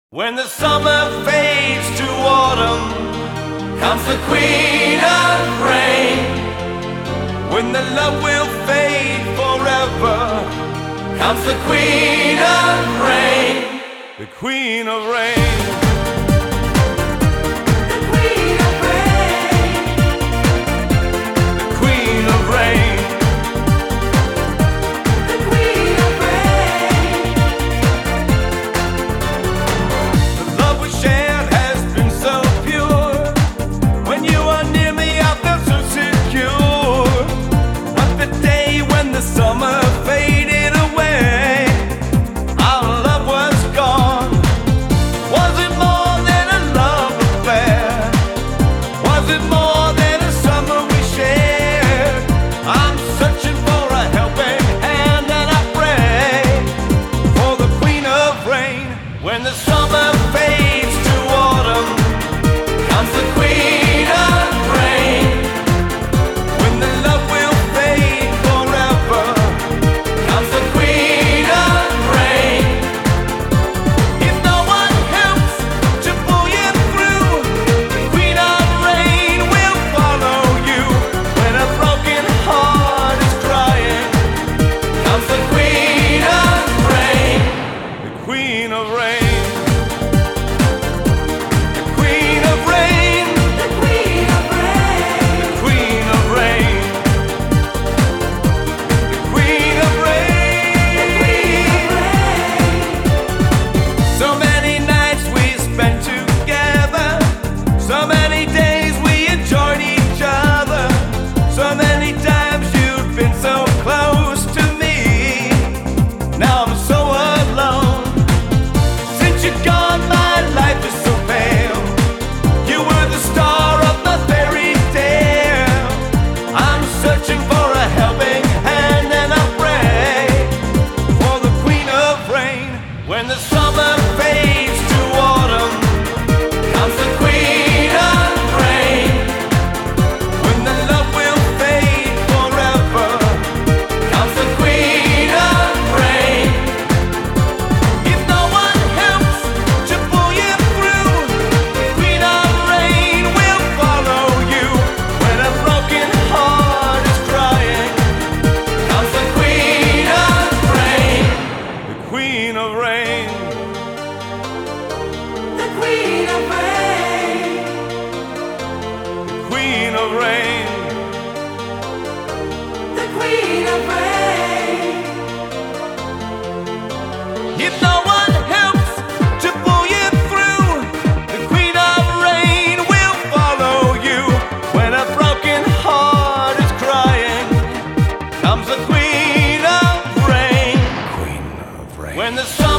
When the summer fades to autumn, comes the queen of rain. When the love will fade forever, comes the queen of rain. The queen of rain. Summer faded away, our love was gone. Was it more than a love affair? Was it more than a summer we shared? I'm searching for a helping hand and I pray for the queen of rain. When the summer fades to autumn, comes the queen of rain. When the love will fade forever, comes the queen of rain. If no one helps to pull you through, the queen of rain will follow you. When a broken heart is crying, comes the queen of rain. The queen of rain. The queen of rain. The queen of rain. The queen of rain. The queen of rain. So many nights we spent together, so many days we enjoyed each other, so many times you've been so close to me. Now I'm so alone. Since you're gone, my life is so pale. You were the star of my fairy tale. I'm searching for a helping hand and I pray for the queen of rain. When the summer fades to autumn, comes the queen of rain. When the love will fade forever, comes the queen of rain. If no one helps to pull you through, the queen of rain will follow you. When a broken heart is crying, comes the queen of rain. The queen of rain. The queen of rain. The queen of rain. The queen of rain. If no one helps to pull you through, the queen of rain will follow you. When a broken heart is crying, comes the queen of rain. Queen of rain. When the sun